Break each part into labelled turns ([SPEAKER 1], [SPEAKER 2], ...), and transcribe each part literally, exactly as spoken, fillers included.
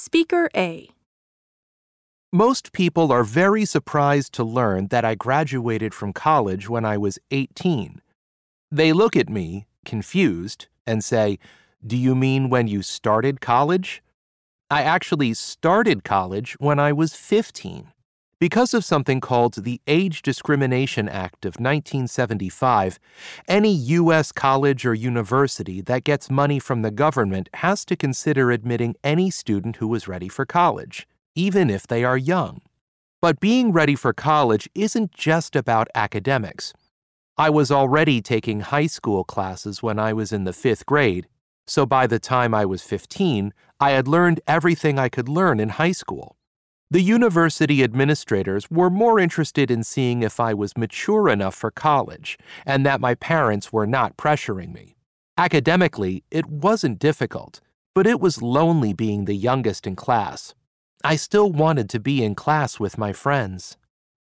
[SPEAKER 1] Speaker A.
[SPEAKER 2] Most people are very surprised to learn that I graduated from college when I was eighteen. They look at me, confused, and say, "Do you mean when you started college?" I actually started college when I was fifteen. Because of something called the Age Discrimination Act of nineteen seventy-five, any U S college or university that gets money from the government has to consider admitting any student who is ready for college, even if they are young. But being ready for college isn't just about academics. I was already taking high school classes when I was in the fifth grade, so by the time I was fifteen, I had learned everything I could learn in high school. The university administrators were more interested in seeing if I was mature enough for college and that my parents were not pressuring me. Academically, it wasn't difficult, but it was lonely being the youngest in class. I still wanted to be in class with my friends.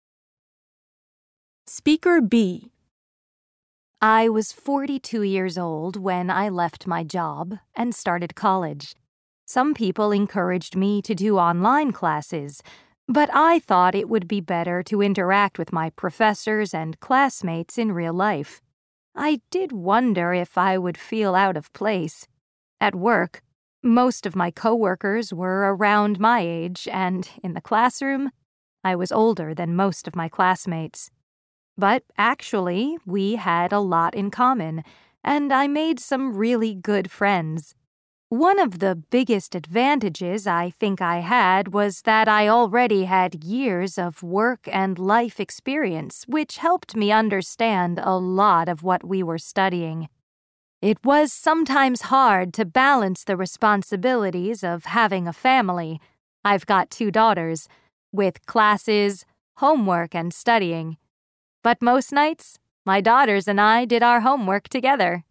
[SPEAKER 1] Speaker B.
[SPEAKER 3] I was forty-two years old when I left my job and started college. Some people encouraged me to do online classes, but I thought it would be better to interact with my professors and classmates in real life. I did wonder if I would feel out of place. At work, most of my coworkers were around my age, and in the classroom, I was older than most of my classmates. But actually, we had a lot in common, and I made some really good friends. One of the biggest advantages I think I had was that I already had years of work and life experience, which helped me understand a lot of what we were studying. It was sometimes hard to balance the responsibilities of having a family. I've got two daughters, with classes, homework, and studying. But most nights, my daughters and I did our homework together.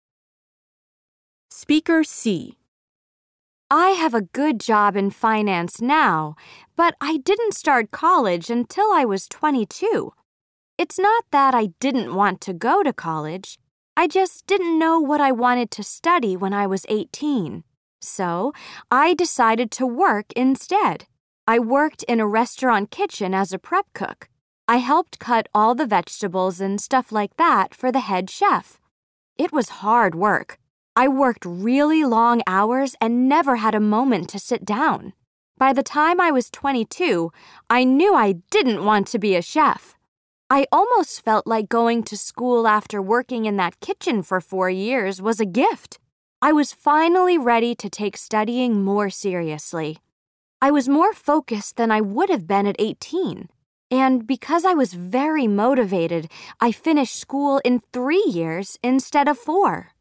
[SPEAKER 1] Speaker C.
[SPEAKER 4] I have a good job in finance now, but I didn't start college until I was twenty-two. It's not that I didn't want to go to college. I just didn't know what I wanted to study when I was eighteen. So I decided to work instead. I worked in a restaurant kitchen as a prep cook. I helped cut all the vegetables and stuff like that for the head chef. It was hard work. I worked really long hours and never had a moment to sit down. By the time I was twenty-two, I knew I didn't want to be a chef. I almost felt like going to school after working in that kitchen for four years was a gift. I was finally ready to take studying more seriously. I was more focused than I would have been at eighteen. And because I was very motivated, I finished school in three years instead of four.